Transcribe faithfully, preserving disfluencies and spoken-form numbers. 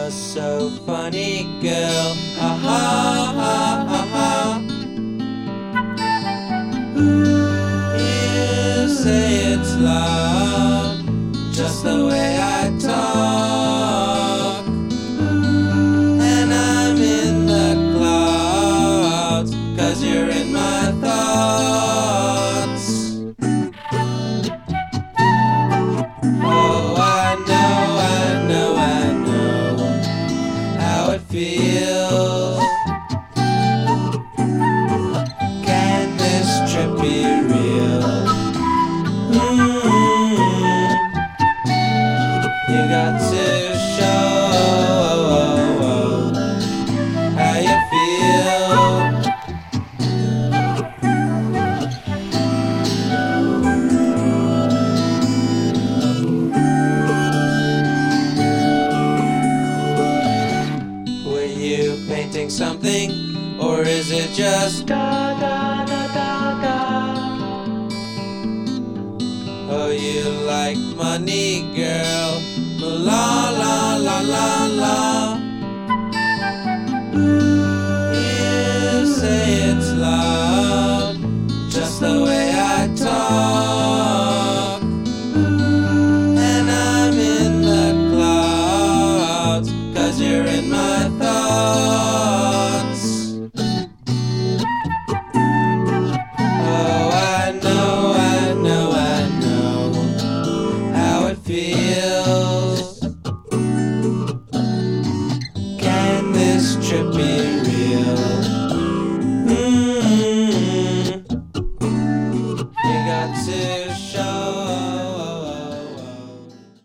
You're so funny, girl. Aha, ha, ha, ha. You say it's love, just the way I talk. And I'm in the clouds, 'cause you're in my thoughts. Oh, I know, I know, I know how it feels. Can this trip be real? Mm-hmm. You got to show how you feel. Were you painting something, or is it just da da da da da? Oh, you like money, girl. La la